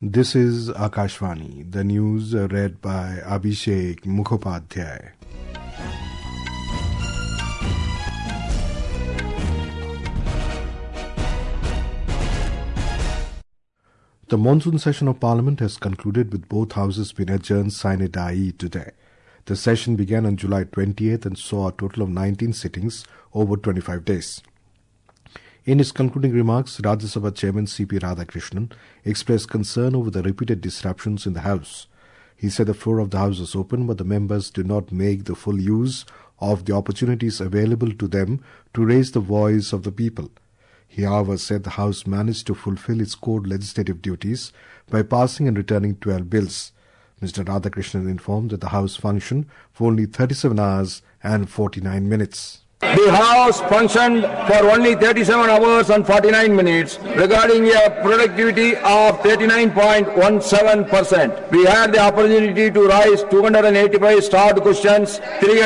This is Akashvani, the news read by Abhishek Mukhopadhyay. The monsoon session of Parliament has concluded with both houses being adjourned sine die today. The session began on July 28th and saw a total of 19 sittings over 25 days. In his concluding remarks, Rajya Sabha Chairman C.P. Radhakrishnan expressed concern over the repeated disruptions in the House. He said the floor of the House is open, but the members do not make the full use of the opportunities available to them to raise the voice of the people. He, however, said the House managed to fulfill its core legislative duties by passing and returning 12 bills. Mr. Radhakrishnan informed that the House functioned for only 37 hours and 49 minutes. The House functioned for only 37 hours and 49 minutes, regarding a productivity of 39.17%. We had the opportunity to raise 285 starred questions,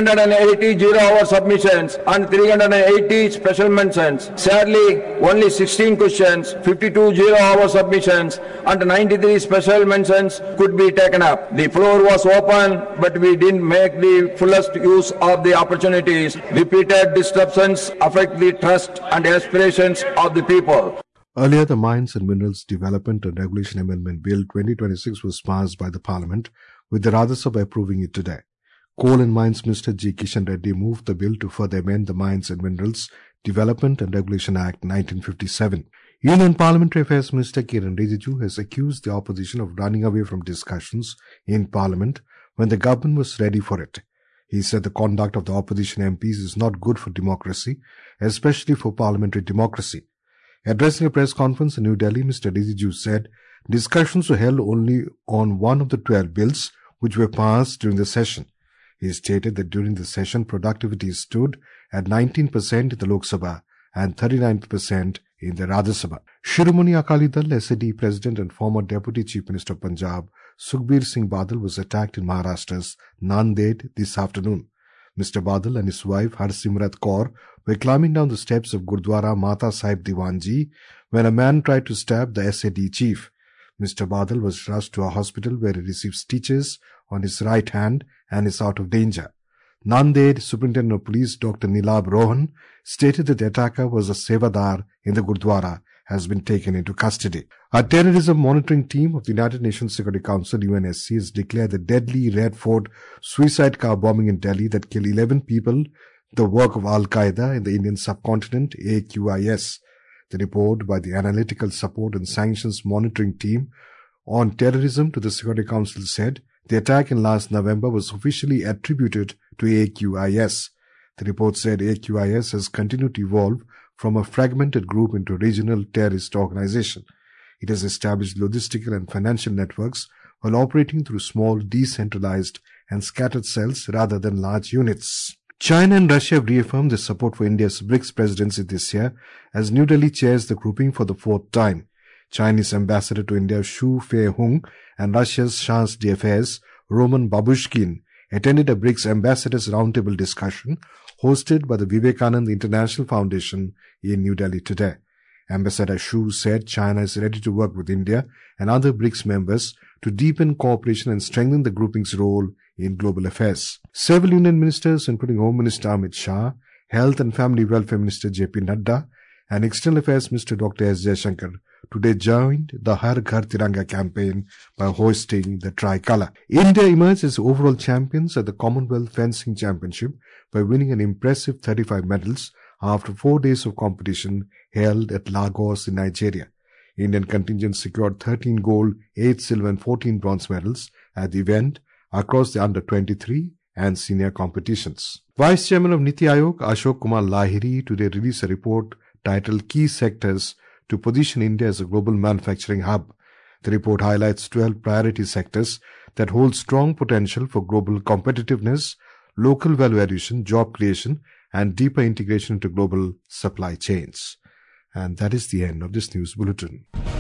380 zero-hour submissions, and 380 special mentions. Sadly, only 16 questions, 52 zero-hour submissions, and 93 special mentions could be taken up. The floor was open, but we didn't make the fullest use of the opportunities. Repeated disruptions affect the trust and aspirations of the people. Earlier, the Mines and Minerals Development and Regulation Amendment Bill 2026 was passed by the Parliament, with the Rajya Sabha approving it today. Coal and Mines Minister G. Kishan Reddy moved the bill to further amend the Mines and Minerals Development and Regulation Act 1957. Union Parliamentary Affairs Minister Kiran Rijiju has accused the opposition of running away from discussions in Parliament when the government was ready for it. He said the conduct of the opposition MPs is not good for democracy, especially for parliamentary democracy. Addressing a press conference in New Delhi, Mr. Rijiju said discussions were held only on one of the 12 bills which were passed during the session. He stated that during the session, productivity stood at 19% in the Lok Sabha and 39% in the Rajya Sabha. Shiromani Akali Dal SAD President and former Deputy Chief Minister of Punjab, Sukhbir Singh Badal, was attacked in Maharashtra's Nanded this afternoon. Mr. Badal and his wife Harsimrat Kaur were climbing down the steps of Gurdwara Mata Sahib Diwanji when a man tried to stab the SAD chief. Mr. Badal was rushed to a hospital where he received stitches on his right hand and is out of danger. Nanded Superintendent of Police Dr. Nilab Rohan stated that the attacker was a Sevadar in the Gurdwara has been taken into custody. A terrorism monitoring team of the United Nations Security Council UNSC has declared the deadly Red Fort suicide car bombing in Delhi that killed 11 people the work of Al-Qaeda in the Indian subcontinent, AQIS. The report by the Analytical Support and Sanctions Monitoring Team on Terrorism to the Security Council said the attack in last November was officially attributed to AQIS. The report said AQIS has continued to evolve from a fragmented group into a regional terrorist organization. It has established logistical and financial networks while operating through small, decentralized and scattered cells rather than large units. China and Russia have reaffirmed their support for India's BRICS presidency this year as New Delhi chairs the grouping for the fourth time. Chinese Ambassador to India Xu Feihong and Russia's Charge d'Affaires Roman Babushkin attended a BRICS Ambassadors Roundtable discussion hosted by the Vivekananda International Foundation in New Delhi today. Ambassador Xu said China is ready to work with India and other BRICS members to deepen cooperation and strengthen the grouping's role in global affairs. Several union ministers, including Home Minister Amit Shah, Health and Family Welfare Minister J.P. Nadda, and External Affairs Minister Dr. S. Jaishankar today joined the Har Ghar Tiranga campaign by hoisting the tricolour. India emerged as overall champions at the Commonwealth Fencing Championship by winning an impressive 35 medals after 4 days of competition held at Lagos in Nigeria. Indian contingent secured 13 gold, 8 silver and 14 bronze medals at the event across the under-23 and senior competitions. Vice Chairman of Niti Aayog, Ashok Kumar Lahiri, today released a report titled Key Sectors to Position India as a Global Manufacturing Hub. The report highlights 12 priority sectors that hold strong potential for global competitiveness, local value addition, job creation, and deeper integration into global supply chains. And that is the end of this news bulletin.